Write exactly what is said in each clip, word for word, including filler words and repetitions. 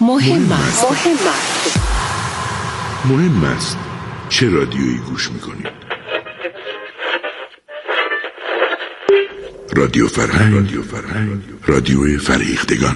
مهم است. مهم است. مهم است چه رادیویی گوش میکنید؟ رادیو فرهنگ، رادیو فرهنگ، رادیو فرهیختگان.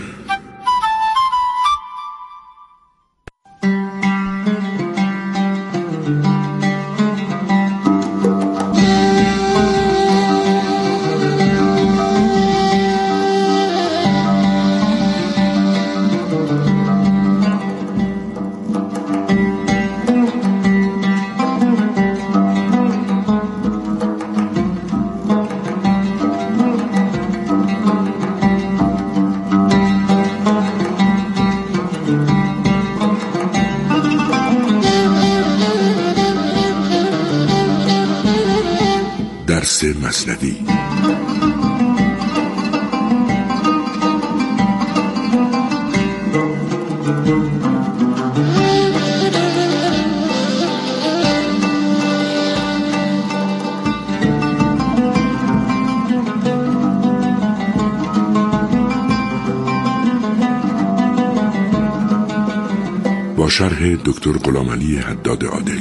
درس مثنوی. با شرح دکتر غلامعلی حداد عادل.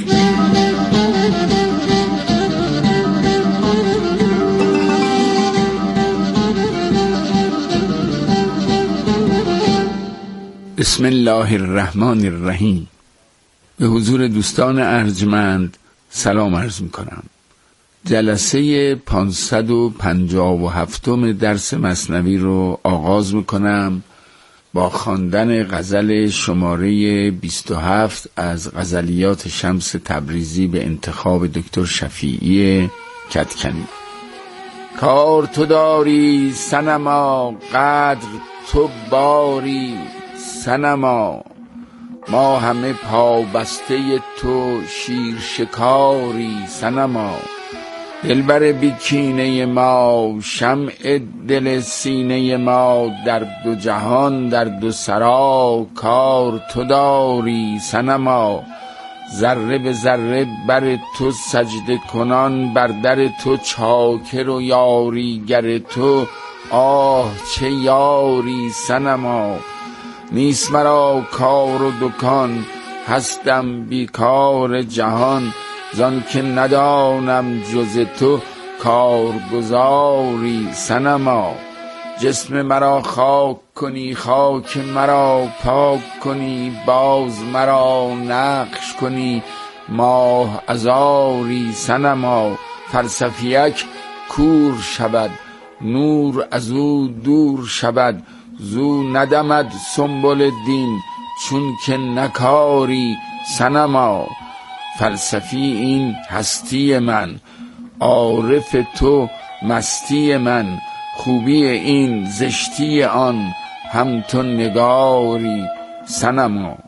بسم الله الرحمن الرحیم. به حضور دوستان ارجمند سلام عرض می‌کنم. جلسه پانصد و پنجاه و هفتم درس مثنوی رو آغاز می‌کنم با خواندن غزل شماره بیست و هفت از غزلیات شمس تبریزی به انتخاب دکتر شفیعی کدکنی. کار تو داری صنما، قدر تو باری صنما، ما همه پابسته تو شیر شکاری صنما. دلبر بیکینه ما، شمع دل سینه ما، در دو جهان در دو سرا کار تو داری صنما. ذره به ذره بر تو سجده کنان، بر در تو چاکر و یاریگر تو آه چه یاری صنما. نیست مرا کار و دکان، هستم بیکار جهان، زان که ندانم جز تو کارگزاری صنما. جسم مرا خاک کنی، خاک مرا پاک کنی، باز مرا نقش کنی ماه ازاری صنما. فلسفیک کور شود، نور از او دور شود، زو ندمد سنبل دین چون که نکاری صنما. فلسفی این هستی من، عارف تو مستی من، خوبی این زشتی آن، هم تو نگاری صنما.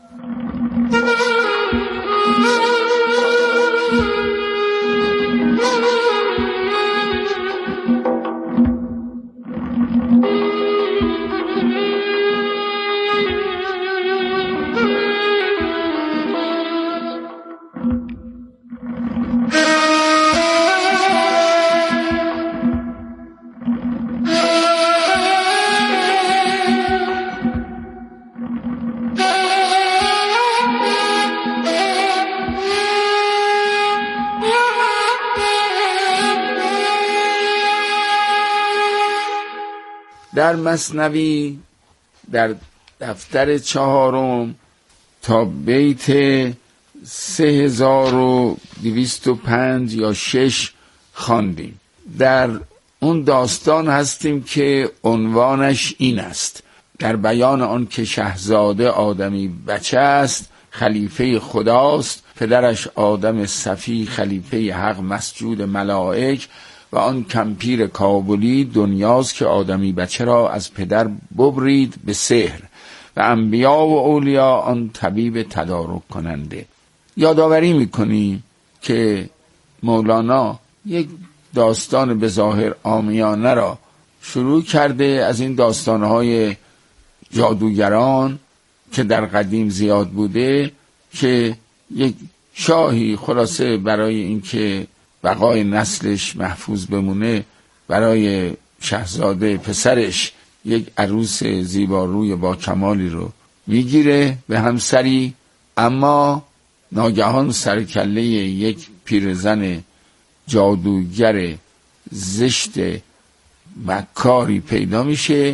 در مثنوی در دفتر چهارم تا بیت سه هزار و دویست و پنج یا شش خواندیم. در اون داستان هستیم که عنوانش این است: در بیان آن که شهزاده آدمی بچه است، خلیفه خداست، پدرش آدم صفی خلیفه حق مسجود ملائک، و آن کمپیر کابلی دنیاست که آدمی بچه را از پدر ببرید به سحر، و انبیا و اولیا آن طبیب تدارک کننده. یادآوری میکنی که مولانا یک داستان به ظاهر عامیانه را شروع کرده از این داستانهای جادوگران که در قدیم زیاد بوده، که یک شاهی خلاصه برای اینکه بقای نسلش محفوظ بمونه برای شاهزاده پسرش یک عروس زیباروی با کمالی رو میگیره به همسری، اما ناگهان سرکله یک پیرزن جادوگر زشت مکاری پیدا میشه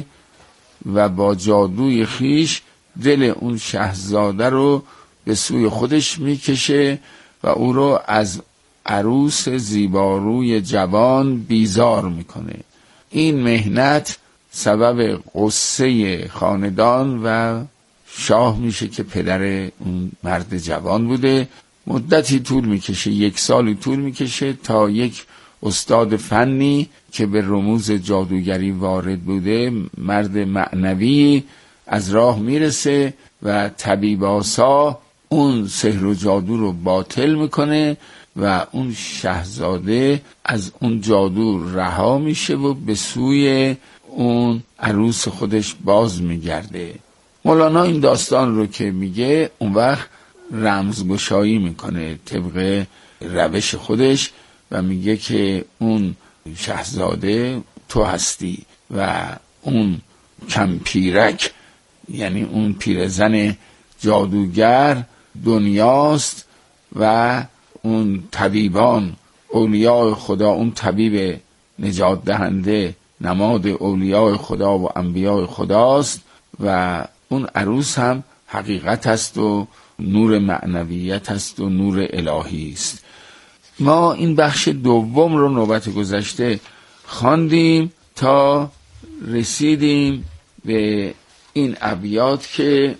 و با جادوی خیش دل اون شاهزاده رو به سوی خودش میکشه و او رو از عروس زیباروی جوان بیزار میکنه. این مهنت سبب قصه خاندان و شاه میشه که پدر اون مرد جوان بوده. مدتی طول میکشه، یک سالی طول میکشه تا یک استاد فنی که به رموز جادوگری وارد بوده، مرد معنوی، از راه میرسه و طبیباسا اون سحر و جادو رو باطل میکنه و اون شاهزاده از اون جادو رها میشه و به سوی اون عروس خودش باز میگرده. مولانا این داستان رو که میگه اون وقت رمزگشایی میکنه طبق روش خودش و میگه که اون شاهزاده تو هستی و اون کمپیرک یعنی اون پیرزن جادوگر دنیاست و اون طبیبان اولیاء خدا، اون طبیب نجات دهنده نماد اولیاء خدا و انبیاء خداست و اون عروس هم حقیقت است و نور معنویت است و نور الهی است. ما این بخش دوم رو نوبت گذشته خواندیم تا رسیدیم به این ابیات که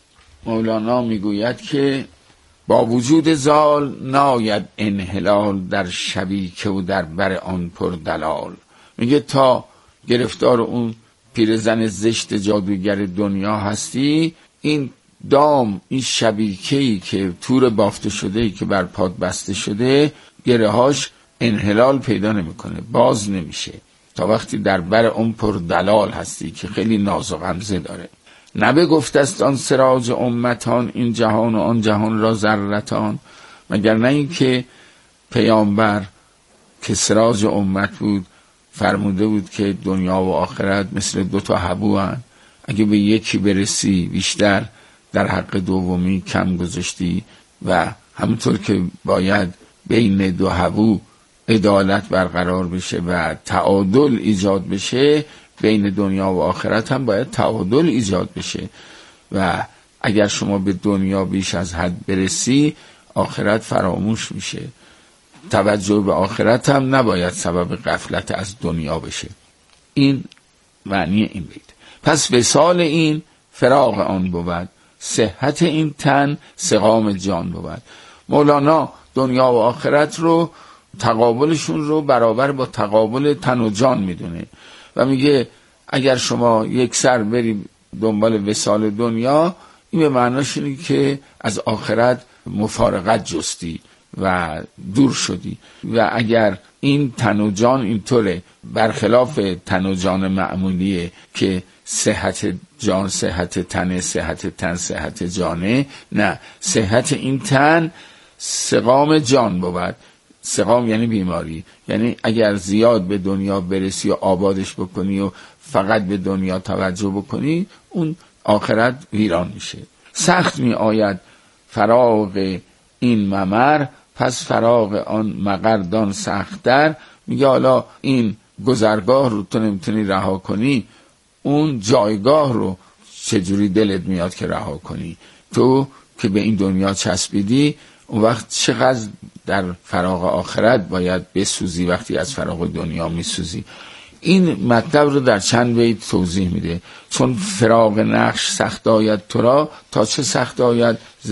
مولانا میگوید که با وجود زال ناید انحلال در شبی که و در بر آن پر دلال. میگه تا گرفتار اون پیرزن زشت جادوگر دنیا هستی، این دام، این شبیکه‌ای که تور بافته شده ای که بر پاد بسته شده، گرهاش انحلال پیدا نمیکنه، باز نمیشه تا وقتی در بر اون پر دلال هستی که خیلی ناز و غمزه داره. نبه گفتست آن سراج امتان، این جهان و آن جهان را ذرتان. مگر نه این که پیامبر که سراج امت بود فرموده بود که دنیا و آخرت مثل دو تا حبو هن، اگه به یکی برسی بیشتر در حق دومی کم گذاشتی و همونطور که باید بین دو حبو عدالت برقرار بشه و تعادل ایجاد بشه، بین دنیا و آخرت هم باید تعادل ایجاد بشه و اگر شما به دنیا بیش از حد برسی آخرت فراموش میشه. توجه به آخرت هم نباید سبب غفلت از دنیا بشه. این معنی این بیت. پس وصال این فراق آن بود، صحت این تن سقام جان بود. مولانا دنیا و آخرت رو تقابلشون رو برابر با تقابل تن و جان میدونه و میگه اگر شما یک سر بری دنبال وصال دنیا، این به معناش اینه که از آخرت مفارقت جستی و دور شدی و اگر این تن و جان اینطوره، برخلاف تن و جان معمولیه که صحت جان صحت تن، صحت تن صحت جانه، نه، صحت این تن سقام جان بود. سقام یعنی بیماری، یعنی اگر زیاد به دنیا برسی و آبادش بکنی و فقط به دنیا توجه بکنی، اون آخرت ویران میشه. سخت می آید فراغ این ممر، پس فراغ آن مقردان سخت‌تر. میگه حالا این گذرگاه رو تو نمیتونی رها کنی، اون جایگاه رو چجوری دلت میاد که رها کنی؟ تو که به این دنیا چسبیدی، اون وقت چقدر در فراغ آخرت باید بسوزی وقتی از فراغ دنیا میسوزی. این مطلب رو در چند بیت توضیح میده. چون فراغ نقش سخت آید تو را، تا چه سخت آید ز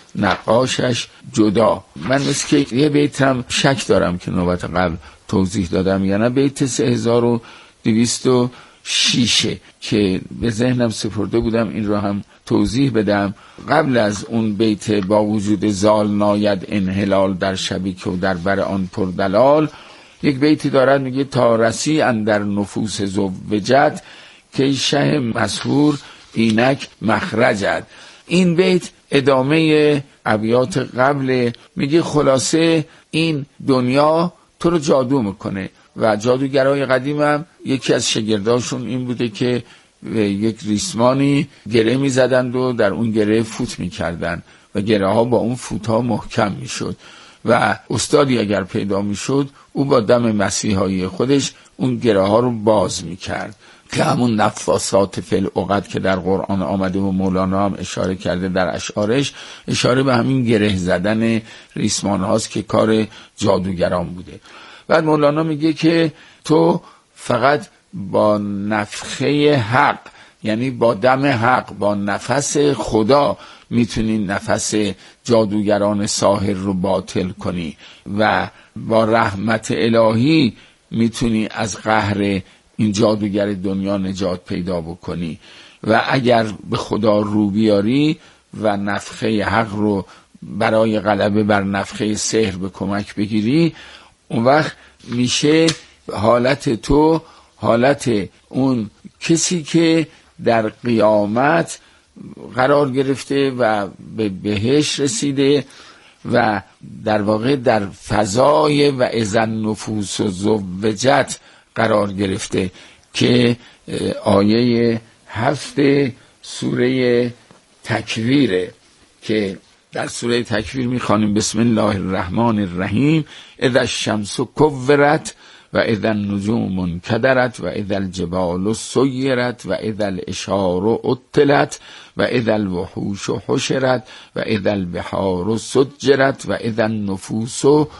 نقاشش جدا. من مثل که یه بیت هم شک دارم که نوبت قبل توضیح دادم یا نه، بیت سه هزار و دویست و شش که به ذهنم سپرده بودم این رو هم توضیح بدم. قبل از اون بیت با وجود زال ناید انحلال در شبی که و در بر آن پر دلال، یک بیتی دارد میگه تا رسی اندر نفوس زوجت که شه مسحور اینک مخرجت. این بیت ادامه ابیات قبل، میگه خلاصه این دنیا تو رو جادو میکنه و جادوگرای قدیم هم یکی از شاگرداشون این بوده که یک ریسمانی گره می زدند و در اون گره فوت می کردن و گره ها با اون فوت ها محکم می شد و استادی اگر پیدا می شد او با دم مسیحایی خودش اون گره ها رو باز می کرد که همون نفاسات فی العقد که در قرآن آمده و مولانا هم اشاره کرده در اشعارش، اشاره به همین گره زدن ریسمان هاست که کار جادوگران بوده. بعد مولانا میگه که تو فقط با نفخه حق، یعنی با دم حق، با نفس خدا میتونی نفس جادوگران ساحر رو باطل کنی و با رحمت الهی میتونی از قهر این جادوگر دنیا نجات پیدا بکنی و اگر به خدا رو بیاری و نفخه حق رو برای غلبه بر نفخه سحر به کمک بگیری، اون وقت میشه حالت تو حالت اون کسی که در قیامت قرار گرفته و به بهشت رسیده و در واقع در فضای و اذن نفوس و زوجت قرار گرفته که آیه هفت سوره تکویره که در سوره تکویر میخوانیم بسم الله الرحمن الرحیم اذا الشمس کورت و اذا النجوم انکدرت و اذا الجبال سیرت و اذا العشار عطلت و اذا الوحوش حشرت و اذا البحار سجرت و اذا النفوس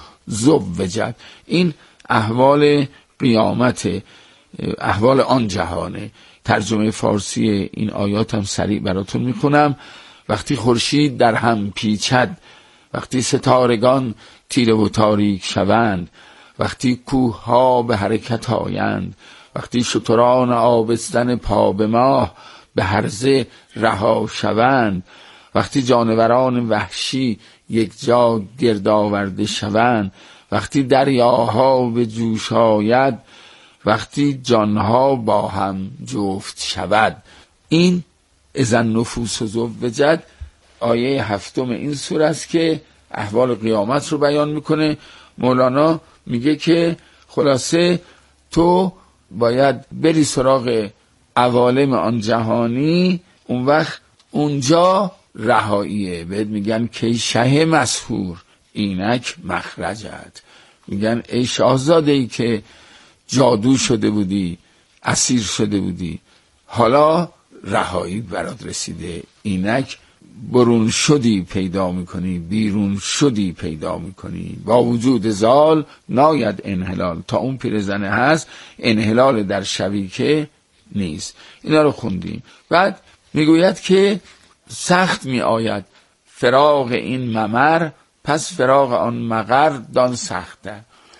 زوجت. این احوال قیامت، احوال آن جهانه. ترجمه فارسی این آیات هم سریع براتون میخونم. وقتی خورشید در هم پیچد، وقتی ستارگان تیره و تاریک شوند، وقتی کوه ها به حرکت آیند، وقتی شتران آبستن پا به ماه به هرزه رها شوند، وقتی جانوران وحشی یک جا گرد آورده شوند، وقتی دریاها به جوش آید، وقتی جانها با هم جفت شود. این اذا النفوس زوجت آیه هفتم این سوره است که احوال قیامت رو بیان میکنه. مولانا میگه که خلاصه تو باید بری سراغ عوالم آن جهانی، اون وقت اونجا رهاییه. بهت میگن که شه مسحور اینک مخرجت. میگن ای شاهزاده ای که جادو شده بودی، اسیر شده بودی، حالا رهایی برات رسیده، اینک برون شدی پیدا میکنی، بیرون شدی پیدا میکنی. با وجود زال ناید انحلال، تا اون پیرزنه هست انحلال در شبیکه نیست. اینا رو خوندیم. بعد میگوید که سخت میآید فراق این ممر، پس فراق آن مقر دان سخته.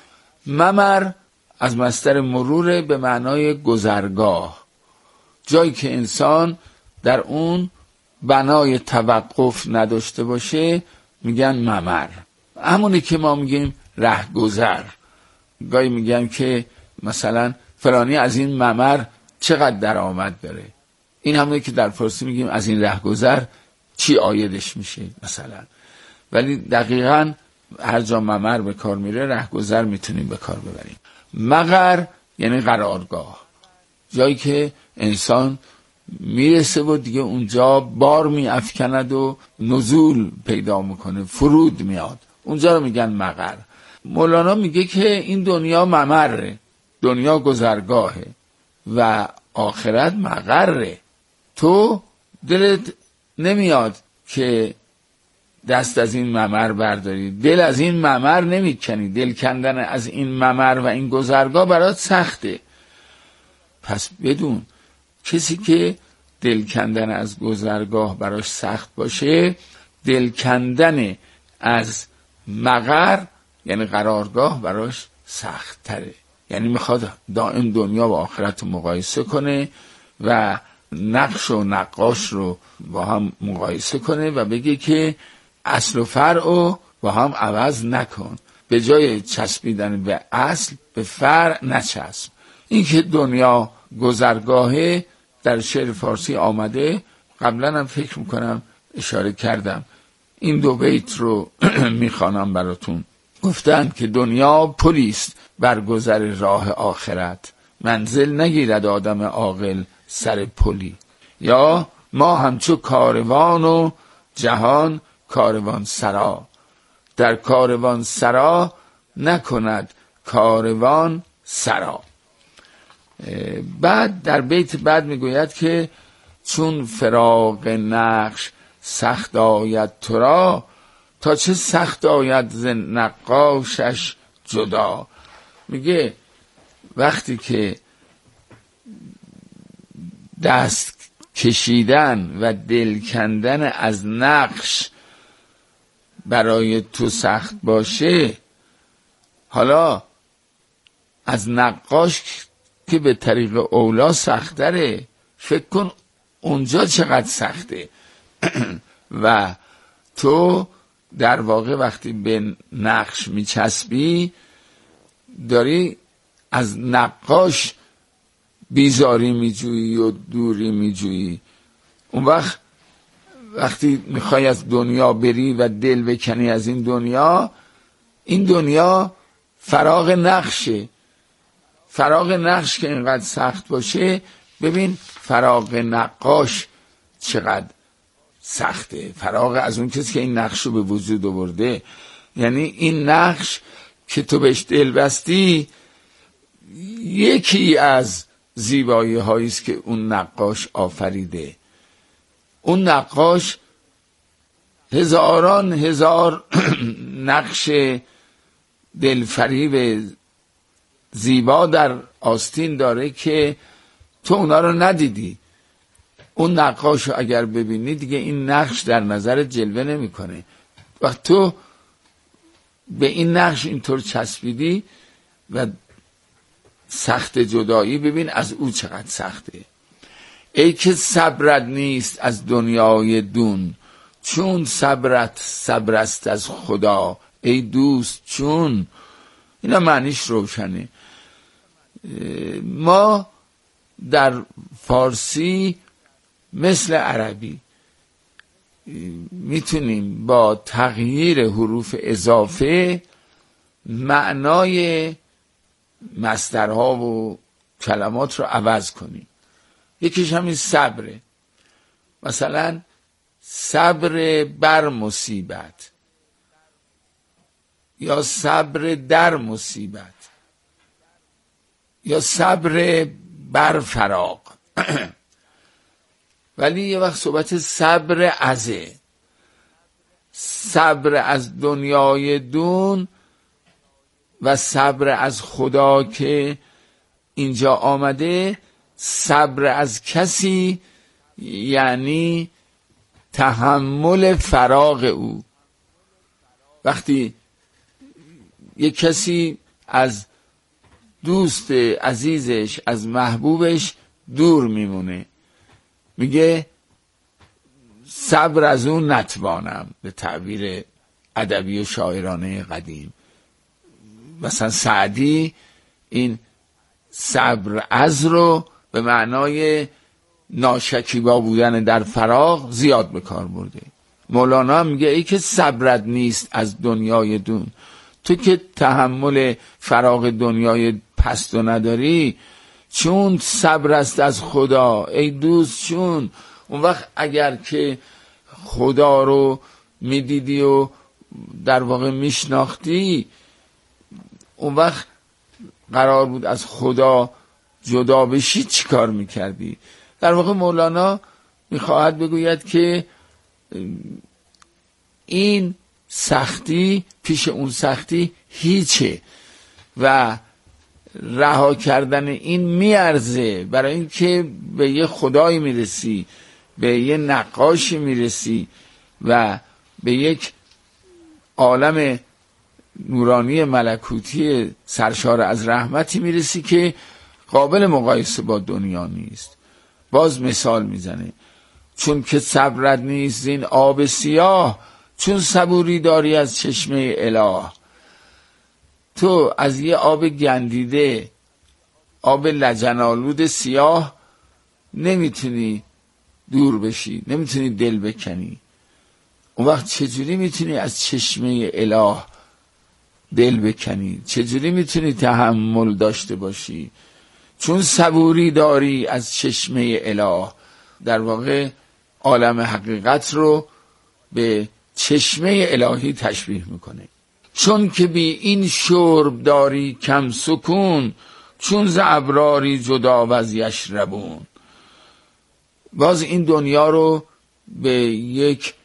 ممر از مصدر مرور به معنای گذرگاه، جایی که انسان در اون بنای توقف نداشته باشه میگن ممر. همونی که ما میگیم رهگذر. گاهی میگن که مثلا فلانی از این ممر چقدر درآمد داره. این همونی که در فارسی میگیم از این رهگذر چی عایدش میشه مثلا. ولی دقیقاً هر جا ممر به کار میره رهگذر میتونیم به کار ببریم. مقر یعنی قرارگاه، جایی که انسان میرسه و دیگه اونجا بار میافکند و نزول پیدا میکنه، فرود میاد، اونجا رو میگن مقر. مولانا میگه که این دنیا ممره، دنیا گذرگاهه و آخرت مقره. تو دلت نمیاد که دست از این ممر برداری، دل از این ممر نمیکنی، دل کندن از این ممر و این گذرگاه برات سخته. پس بدون کسی که دل کندن از گذرگاه براش سخت باشه، دل کندن از مقر یعنی قرارگاه براش سخت تره. یعنی میخواد دائم دنیا و آخرت رو مقایسه کنه و نقش و نقاش رو با هم مقایسه کنه و بگه که اصل و فرع رو با هم عوض نکن، به جای چسبیدن به اصل به فرع نچسب. این که دنیا گذرگاهه در شعر فارسی آمده، قبلا هم فکر میکنم اشاره کردم. این دو بیت رو میخوانم براتون. گفتن که دنیا پلیست بر گذر راه آخرت، منزل نگیرد آدم عاقل سر پلی. یا ما همچو کاروان و جهان کاروان سرا، در کاروان سرا نکند کاروان سرا. بعد در بیت بعد میگوید که چون فراق نقش سخت آید تو را، تا چه سخت آید ز نقاشش جدا. میگه وقتی که دست کشیدن و دل کندن از نقش برای تو سخت باشه، حالا از نقاش که به طریق اولا سختره، فکر کن اونجا چقدر سخته. و تو در واقع وقتی به نقش میچسبی داری از نقاش بیزاری میجویی و دوری میجویی. اون وقت وقتی میخوای از دنیا بری و دل بکنی از این دنیا، این دنیا فراغ نقشه. فراغ نقش که اینقدر سخت باشه، ببین فراغ نقاش چقدر سخته. فراغ از اون کسی که این نقش رو به وجود آورده. یعنی این نقش که تو بهش دل بستی یکی از زیبایی هایی است که اون نقاش آفریده. اون نقاش هزاران هزار نقش دلفریب زیبا در آستین داره که تو اونا رو ندیدی. اون نقاش رو اگر ببینی دیگه این نقش در نظر جلوه نمیکنه. وقت تو به این نقش اینطور چسبیدی و سخت جدایی، ببین از او چقدر سخته. ای که صبرت نیست از دنیای دون، چون صبرت صبر است از خدا. ای دوست چون، اینا معنیش روشنه. ما در فارسی مثل عربی میتونیم با تغییر حروف اضافه معنای مصدرها و کلمات رو عوض کنیم. یکیش همین صبره. مثلا صبر بر مصیبت یا صبر در مصیبت یا صبر بر فراق. ولی یه وقت صحبت صبر ازه، صبر از دنیای دون و صبر از خدا که اینجا آمده. صبر از کسی یعنی تحمل فراق او. وقتی یک کسی از دوست عزیزش، از محبوبش دور میمونه، میگه صبر از اون نتوانم، به تعبیر ادبی و شاعرانه قدیم. مثلا سعدی این صبر از رو به معنای ناشکیبا بودن در فراق زیاد به کار برده. مولانا میگه ای که صبرت نیست از دنیای دون، تو که تحمل فراق دنیای پست و نداری، چون صبر است از خدا. ای دوست چون. اون وقت اگر که خدا رو میدیدی و در واقع میشناختی، اون وقت قرار بود از خدا جدا بشی، چی کار میکردی؟ در واقع مولانا میخواهد بگوید که این سختی پیش اون سختی هیچه و رها کردن این میارزه. برای اینکه به یه خدایی میرسی، به یه نقاشی میرسی و به یک عالم نورانی ملکوتی سرشار از رحمتی میرسی که قابل مقایسه با دنیا نیست. باز مثال میزنه چون که صبرت نیست زین آب سیاه، چون صبوری داری از چشمه اله. تو از یه آب گندیده، آب لجن‌آلود سیاه نمیتونی دور بشی، نمیتونی دل بکنی. اون وقت چجوری میتونی از چشمه اله دل بکنی؟ چجوری میتونی تحمل داشته باشی؟ چون صبوری داری از چشمه اله. در واقع عالم حقیقت رو به چشمه الهی تشبیه میکنه. چون که بی این شرب داری کم سکون، چون ز ابراری جدا و از یشربون. باز این دنیا رو به یک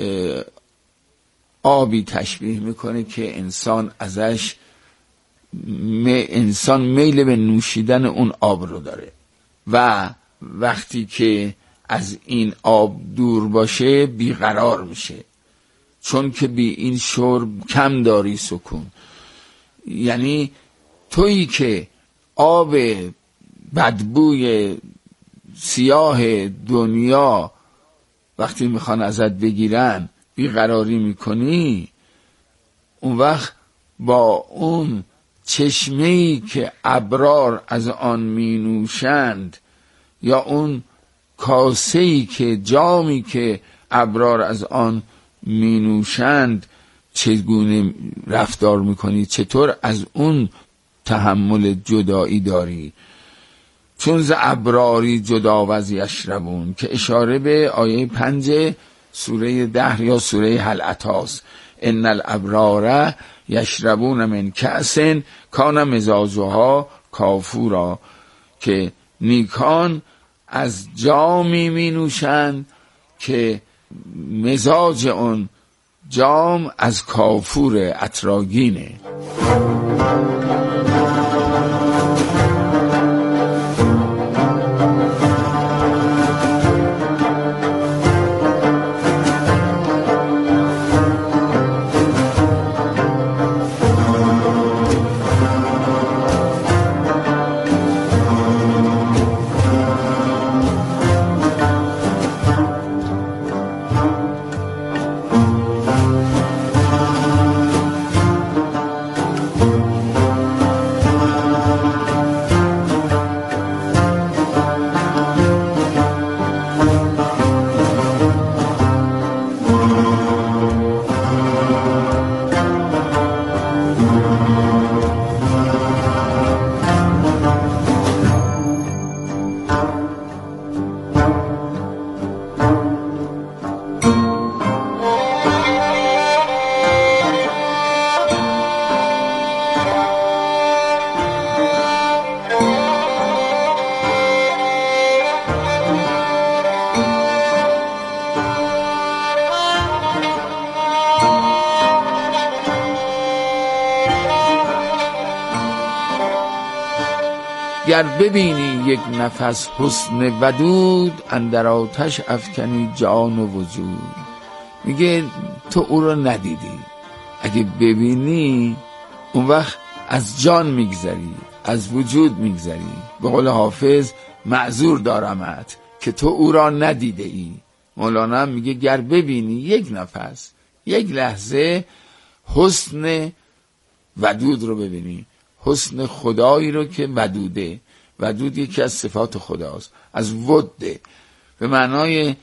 آبی تشبیه میکنه که انسان ازش انسان میل به نوشیدن اون آب رو داره و وقتی که از این آب دور باشه بیقرار میشه. چون که بی این شرب کم داری سکون، یعنی تویی که آب بدبوی سیاه دنیا وقتی میخوان ازت بگیرن بیقراری میکنی، اون وقت با اون چشمه‌ای که ابرار از آن می نوشند یا اون کاسه‌ای که جامی که ابرار از آن می نوشند چگونه رفتار میکنی، چطور از اون تحمل جدایی داری. چون ز ابراری جدا و از یشربون، که اشاره به آیه پنج سوره ده یا سوره هل اتاست. ان الابرار یشربون من کأس کان مزاجها کافورا، که نیکان از جامی می نوشند که مزاج اون جام از کافور اتراگینه. گر ببینی یک نفس حسن ودود، اندر آتش افکنی جان و وجود. میگه تو او رو ندیدی، اگه ببینی اون وقت از جان میگذری، از وجود میگذری. به قول حافظ معذور دارمت که تو او را ندیده ای. مولانا میگه گر ببینی یک نفس، یک لحظه حسن ودود رو ببینی، حسن خدایی رو که ودوده. ودود یکی از صفات خداست، از وده، به معنای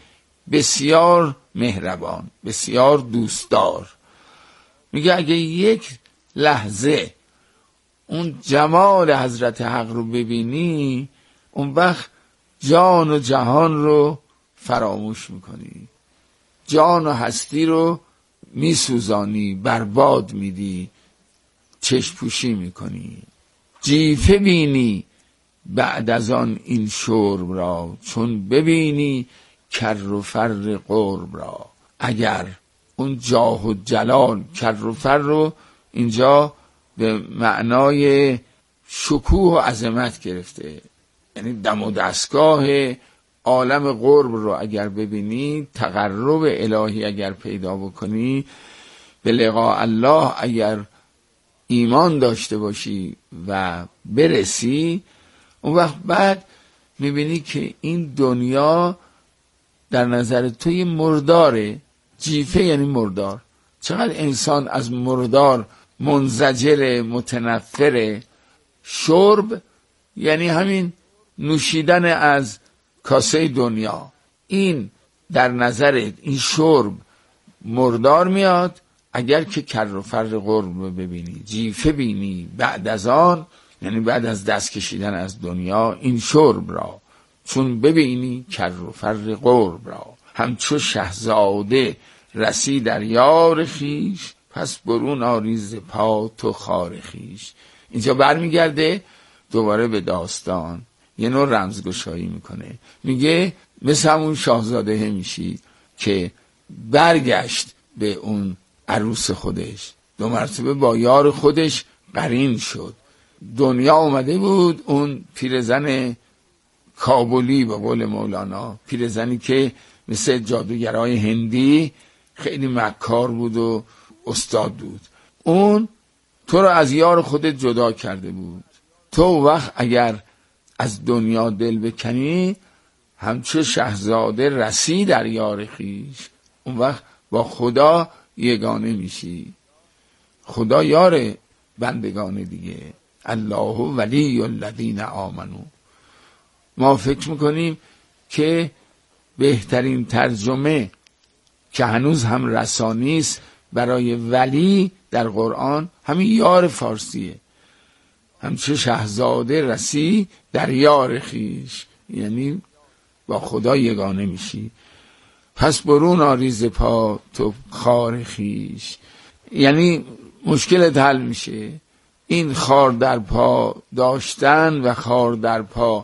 بسیار مهربان، بسیار دوستدار. میگه اگه یک لحظه اون جمال حضرت حق رو ببینی، اون وقت جان و جهان رو فراموش میکنی، جان و هستی رو میسوزانی، برباد میدی، چشم پوشی میکنی. جیفه بینی بعد از آن این شرب را، چون ببینی کر و فر قرب را. اگر اون جاه و جلال، کر و فر رو اینجا به معنای شکوه و عظمت گرفته، یعنی دم و دستگاه عالم قرب رو اگر ببینی، تقرب الهی اگر پیدا بکنی، به لقاء الله اگر ایمان داشته باشی و برسی، اون وقت بعد میبینی که این دنیا در نظر توی مرداره. جیفه یعنی مردار. چقدر انسان از مردار منزجر، متنفره. شرب یعنی همین نوشیدن از کاسه دنیا. این در نظر این شرب مردار میاد اگر که کر و فر قرب رو ببینی. جیفه بینی بعد از آن یعنی بعد از دست کشیدن از دنیا این شرب را، چون ببینی کر و فر قرب را. همچو شهزاده رسی در یار خیش، پس برون آریز پا تو خار خیش. اینجا برمیگرده دوباره به داستان، یه نوع رمزگشایی میکنه، میگه مثل همون شاهزاده میشی که برگشت به اون عروس خودش، دو مرتبه با یار خودش قرین شد. دنیا اومده بود اون پیرزن کابلی به قول مولانا، پیرزنی که مثل جادوگرای هندی خیلی مکار بود و استاد بود، اون تو رو از یار خودت جدا کرده بود. تو وقت اگر از دنیا دل بکنی همچو شهزاده رسی در یار خیش، اون وقت با خدا یگانه میشی. خدا یار بندگان دیگه، الله ولی الذین آمنو. ما فکر میکنیم که بهترین ترجمه که هنوز هم رسانی است برای ولی در قرآن همین یار فارسیه، همچه شهزاده رسی در یار خیش، یعنی با خدا یگانه میشی. پس برون آریز پا تو خار خیش، یعنی مشکلت حل میشه. این خار در پا داشتن و خار در پا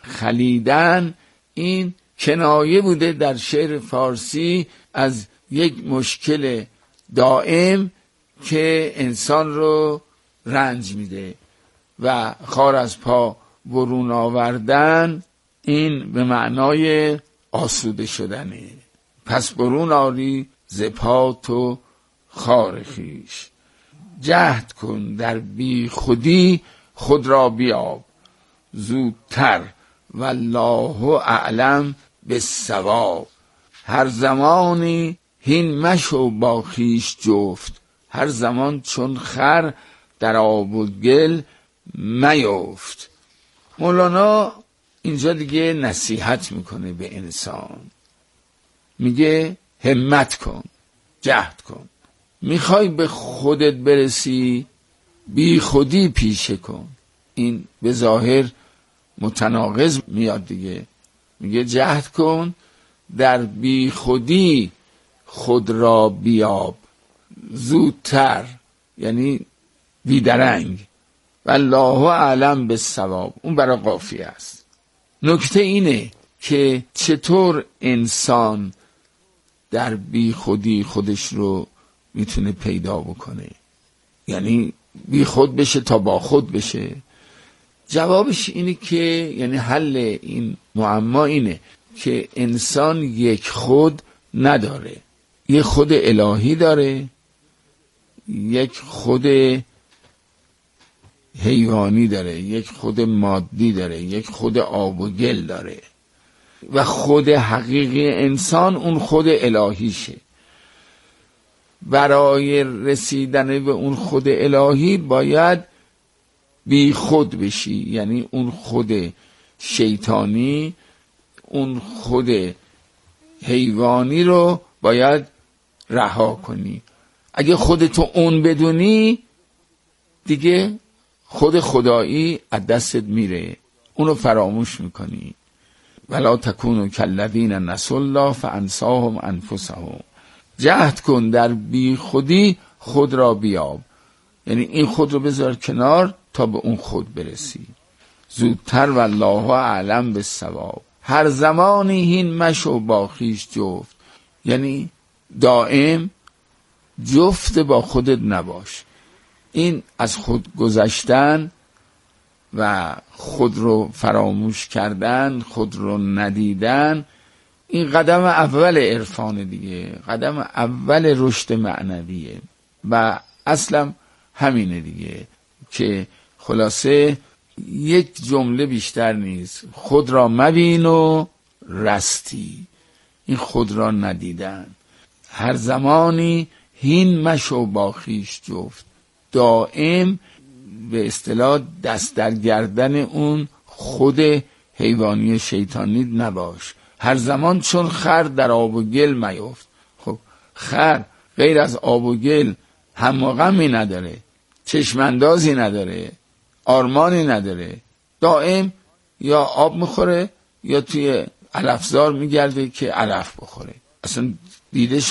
خلیدن، این کنایه بوده در شعر فارسی از یک مشکل دائم که انسان رو رنج میده. و خار از پا برون آوردن این به معنای آسوده شدنه. پس برون آری ز پا تو خار خیش، جهد کن در بی خودی خود را بیاب، زودتر والله اعلم بالصواب. هر زمانی هین مشو با خیش جفت، هر زمان چون خر در آب و گل میفت. مولانا اینجا دیگه نصیحت میکنه به انسان، میگه همت کن، جهد کن. میخوای به خودت برسی، بی خودی پیشه کن. این به ظاهر متناقض میاد دیگه. میگه جهد کن در بی خودی خود را بیاب، زودتر یعنی بیدرنگ، والله اعلم بالصواب. اون برای قافیه است. نکته اینه که چطور انسان در بی خودی خودش رو میتونه پیدا بکنه، یعنی بی خود بشه تا با خود بشه. جوابش اینه که یعنی حل این معما اینه که انسان یک خود نداره، یک خود الهی داره، یک خود حیوانی داره، یک خود مادی داره، یک خود آب و گل داره، و خود حقیقی انسان اون خود الهیشه. برای رسیدن به اون خود الهی باید بی خود بشی، یعنی اون خود شیطانی، اون خود حیوانی رو باید رها کنی. اگه خودتو اون بدونی دیگه خود خدایی از دستت میره، اونو فراموش میکنی. ولا تکونوا کالذین نسوا الله فانساهم انفسهم. جهد کن در بی خودی خود را بیاب، یعنی این خود رو بذار کنار تا به اون خود برسی. زودتر والله اعلم بالصواب. هر زمانی هین مشو با خویش جفت، یعنی دائم جفت با خودت نباش. این از خود گذشتن و خود رو فراموش کردن، خود رو ندیدن، این قدم اول عرفان دیگه، قدم اول رشد معنویه. و اصلا همینه دیگه که خلاصه یک جمله بیشتر نیست: خود را مبین و رستی. این خود را ندیدن. هر زمانی هین مشو با خویش جفت، دائم به اصطلاح دست در گردن اون خود حیوانی شیطانی نباش. هر زمان چون خر در آب و گل میفت. خب خر غیر از آب و گل هم غمی نداره، چشماندازی نداره، آرمانی نداره، دائم یا آب میخوره یا توی علفزار میگرده که علف بخوره، اصلا دیده